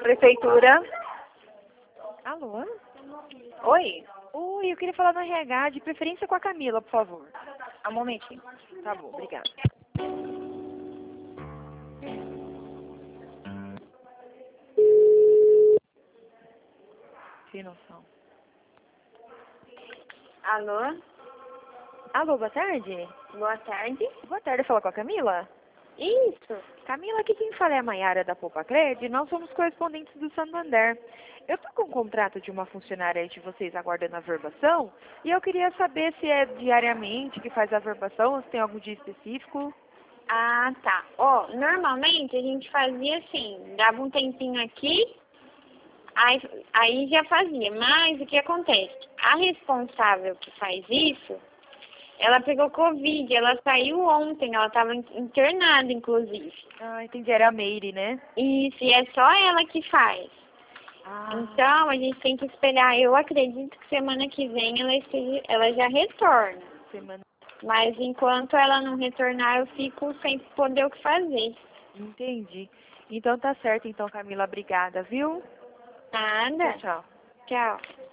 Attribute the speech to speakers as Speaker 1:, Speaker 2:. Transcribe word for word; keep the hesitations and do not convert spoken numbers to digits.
Speaker 1: Prefeitura.
Speaker 2: Alô?
Speaker 1: Oi.
Speaker 2: Oi, eu queria falar no R H, de preferência com a Camila, por favor.
Speaker 1: Um momentinho.
Speaker 2: Tá bom, obrigada. Sem noção.
Speaker 1: Alô?
Speaker 2: Alô, boa tarde?
Speaker 1: Boa tarde.
Speaker 2: Boa tarde, fala com a Camila?
Speaker 1: Isso.
Speaker 2: Camila, aqui quem fala é a Maiara da Poupa Cred, nós somos correspondentes do Santander. Eu tô com um contrato de uma funcionária aí de vocês aguardando a verbação, e eu queria saber se é diariamente que faz a verbação, ou se tem algum dia específico.
Speaker 1: Ah, tá. Ó, normalmente a gente fazia assim, dava um tempinho aqui, aí, aí já fazia. Mas o que acontece? A responsável que faz isso, ela pegou Covid, ela saiu ontem, ela estava internada, inclusive.
Speaker 2: Ah, entendi, era a Meire, né?
Speaker 1: Isso, e é só ela que faz.
Speaker 2: Ah,
Speaker 1: Então, a gente tem que esperar. Eu acredito que semana que vem ela, esteja, ela já retorna.
Speaker 2: semana.
Speaker 1: Mas enquanto ela não retornar, eu fico sem poder o que fazer.
Speaker 2: Entendi. Então tá certo, então, Camila, obrigada, viu?
Speaker 1: Nada.
Speaker 2: Tchau, tchau.
Speaker 1: Tchau.